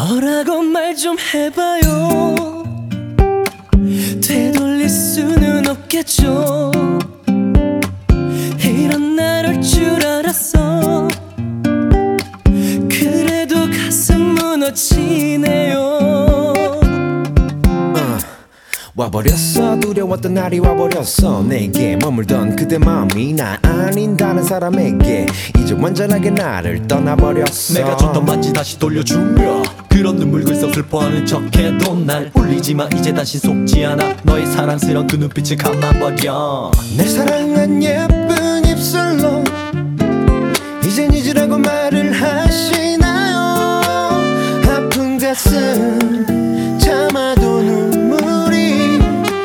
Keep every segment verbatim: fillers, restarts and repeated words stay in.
뭐라고 말 좀 해봐요. 되돌릴 수는 없겠죠. 이런 날 올 줄 알았어. 그래도 가슴 무너지네요. 와버렸어. 두려웠던 날이 와버렸어. 내게 머물던 그대 마음이 나 아닌 다른 사람에게 이제 완전하게 나를 떠나버렸어. 내가 줬던 반지 다시 돌려주며 그런 눈물 글썽 슬퍼하는 척해도 날 울리지마. 이제 다시 속지 않아. 너의 사랑스러운 그 눈빛을 감아버려. 내 사랑한 예쁜 입술로 이젠 잊으라고 말을 하시나요? 아픈 가슴 참아도 눈물이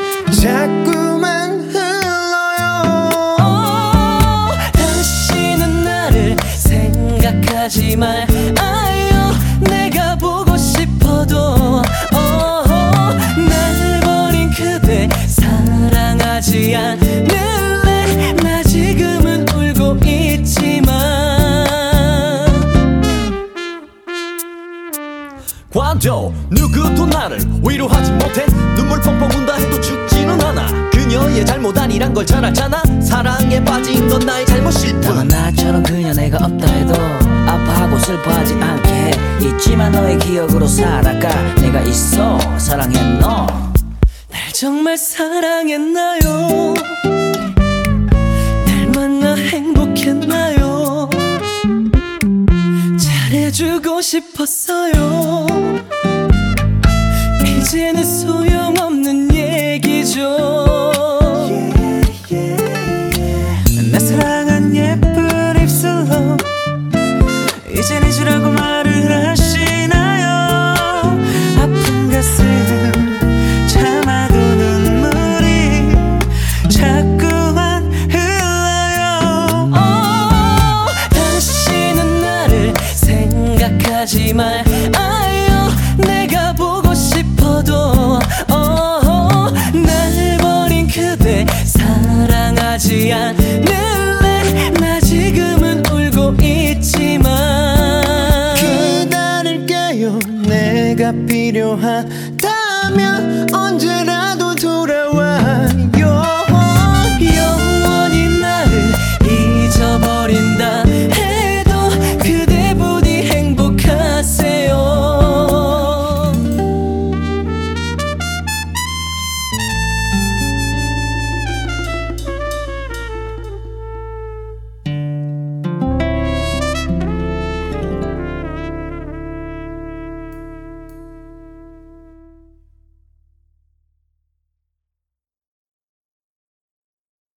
자꾸만 흘러요. oh, 당신은 나를 생각하지 말 아요. 내가 보고 싶어도 oh, 날 버린 그대 사랑하지 않을래. 나 지금은 울고 있지만 관도 누구도 나를 위로하지 못해. 눈물 펑펑 운다 해도 죽지는 않아. 그녀의 잘못 아니란 걸 잘 알잖아. 사랑에 빠진 건 나의 잘못일 뿐. 다만 나처럼 그녀 내가 없다 해도 아파하고 슬퍼하지 않게 해. 잊지만 너의 기억으로 살아가. 내가 있어 사랑해 너. 날 정말 사랑했나요? 날 만나 행복했나요? 잘해주고 싶었어요. 이제는 소용없는 얘기죠. 내 사랑한 예쁜 입술로 이젠 잊으라고 말을 하시나요? 아픈 가슴 참아도 눈물이 자꾸만 흘러요. oh, 당신은 나를 생각하지 말 아요. 내가 보고 싶어도 oh, 날 버린 그대 사랑하지 않을래. 나 지금은 울고 있지만 기다릴게요. 내가 필요한